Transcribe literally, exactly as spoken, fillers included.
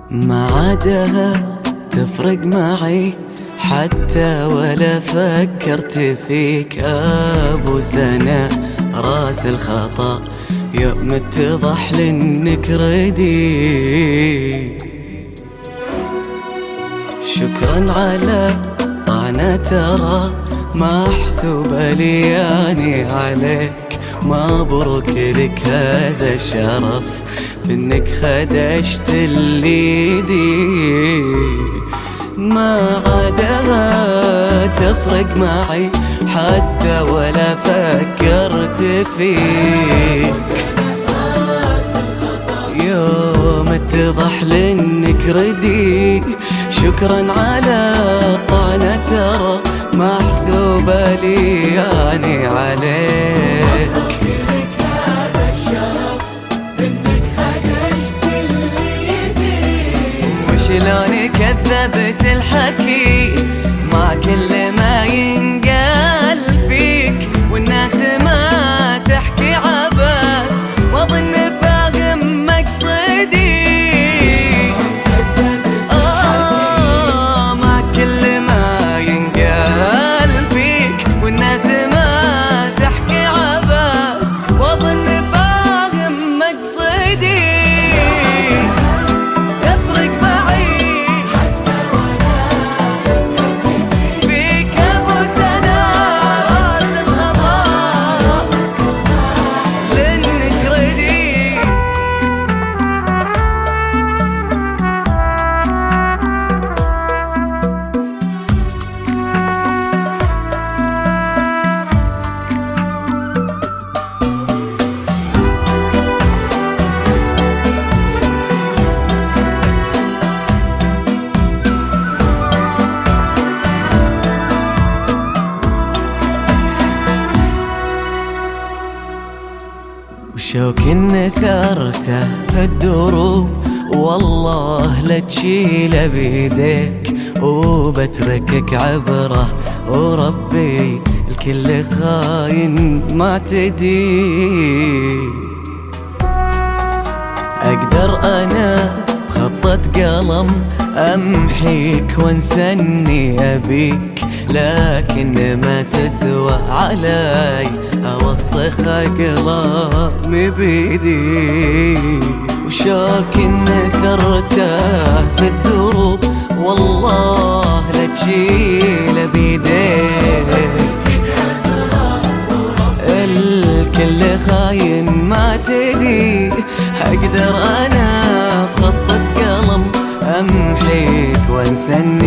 ما عادها تفرق معي حتى ولا فكرت فيك. ابو سنة راس الخطأ يوم اتضح لانك ردي. شكرا على طعنة ترى ما حسوبة لي اني عليك. مبروك لك هذا الشرف بانك خدشت اليدي. ما عادها تفرق معي حتى ولا فكرت فيك. يوم اتضح لانك ردي. شكرا على طعنة ترى ما حسوبة لي يعني عليك. وشلون كذبت الحكي مع كل ما ينقال فيك والناس ما تحكي عبث واظن فاهم مقصدي. آه مع كل ما ينقال فيك والناس ما تحكي عبث واظن فاهم مقصدي. وشوك نثرته في الدروب والله لا تشيله بيديك وبتركك عبره وربي الكل خاين معتدي. اقدر انا بخطة قلم امحيك وانسى اني ابيك لكن ما تسوى علي اوسخ اقلامي بيدي. وشوك نثرته في الدروب والله لا تشيله بيديك. الكل خاين معتدي. اقدر انا بخطة قلم امحيك وانسى